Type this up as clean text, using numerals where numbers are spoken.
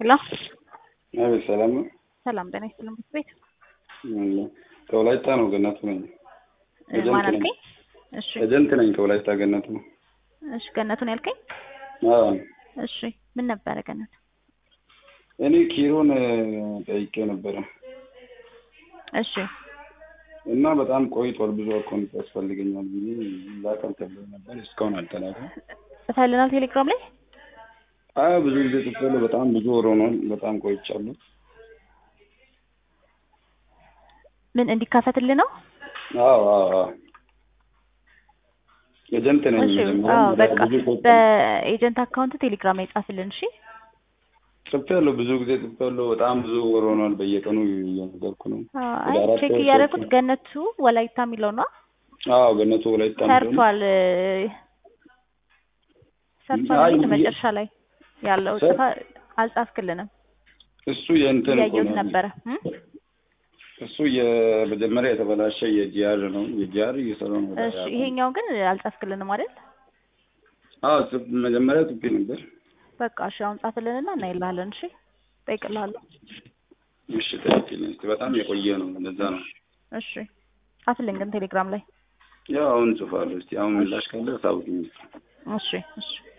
ሄሎ አቤት ሰላም ነው። ሰላም ጤና ይስጥልኝ። ቤት ከወላይታ ነው ገነቱ ነኝ። ማን አልከኝ? እሺ ኤጀንት ነኝ ከወላይታ ገነቱ ነው። እሺ ገነቱን ያልከኝ? አዎ እሺ ምን ነበረ ገነቱ? እኔ ኪሮን ጠይቄ ነበረ። እሺ እና በጣም ቆይቷል። ብዙ አካውንት ያስፈልገኛል ብዬ ላቀም ተብሎ ነበር። እስካሁን አልተላከም። ጽፈህልናል ቴሌግራም ላይ? አዎ ብዙ ጊዜ ጽፌያለሁ። በጣም ብዙ ወር ሆኗል። በጣም ቆይቻለሁ። ምን እንዲካፈትልህ ነው? አዎ ኤጀንት ነኝ። አዎ በቃ በኤጀንት አካውንት ቴሌግራም ላይ ጻፍልን። እሺ ጽፌያለሁ። ብዙ ጊዜ ጽፌያለሁ። በጣም ብዙ ወር ሆኗል። በየቀኑ እየነገርኩ ነው። አይ ቼክ እያደረኩት ገነቱ ወላይታ የሚለው ነው። አዎ ገነቱ ወላይታ ሰርቷል። መጨረሻ ላይ ያለው ጽፋ አልጻፍክልንም። እሱ የእንትን ያየሁት ነበረ። እሱ የመጀመሪያ የተበላሸ የጂአር ነው። የጂአር እየሰራው ነው። እሺ ይሄኛው ግን አልጻፍክልንም አይደል? አዎ መጀመሪያ ጽፌ ነበር። በቃ እሺ አሁን ጻፍልንና እናይልሃለን። እሺ ጠይቅልሃለሁ። እሺ ጠይቅልኝ። በጣም የቆየ ነው ለዛ ነው። እሺ ጻፍልኝ ግን ቴሌግራም ላይ። ያው አሁን ጽፋለሁ። እስቲ አሁን ምላሽ ካለ ታውቁኝ። እሺ